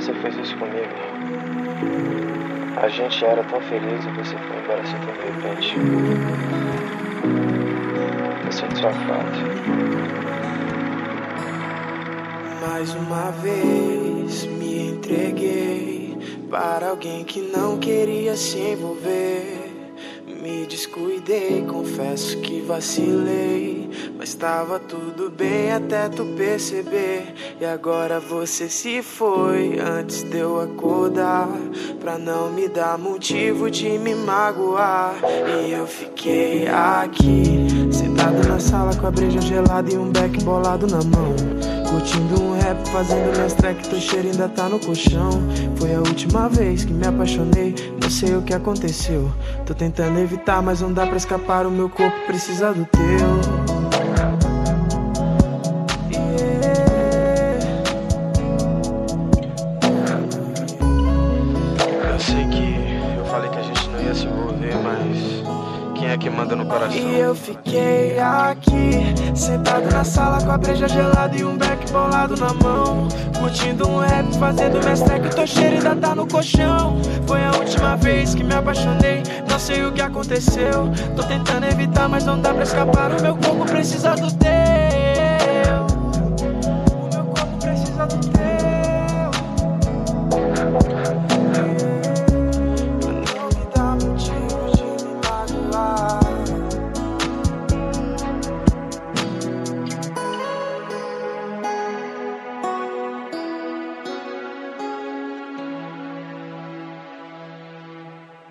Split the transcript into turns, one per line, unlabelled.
você fez isso comigo? A gente era tão feliz e você foi embora assim tão de repente. Eu sinto sua falta.
Mais uma vez me entreguei para alguém que não queria se envolver. Me descuidei, confesso que vacilei, mas tava tudo bem até tu perceber. E agora você se foi antes de eu acordar, pra não me dar motivo de me magoar. E eu fiquei aqui, sentado na sala com a breja gelada e um beck bolado na mão, curtindo um rap, fazendo minhas tracks, teu cheiro ainda tá no colchão. Foi a última vez que me apaixonei, não sei o que aconteceu. Tô tentando evitar, mas não dá pra escapar, o meu corpo precisa do teu.
Eu sei que eu falei que a gente não ia se envolver, mas quem é que manda no coração?
E eu fiquei aqui, sentado na sala com a breja gelada e um beck bolado na mão, curtindo um rap, fazendo minhas tracks, teu cheiro ainda tá no colchão. Foi a última vez que me apaixonei, não sei o que aconteceu. Tô tentando evitar, mas não dá pra escapar, o meu corpo precisa do teu. O meu corpo precisa do teu.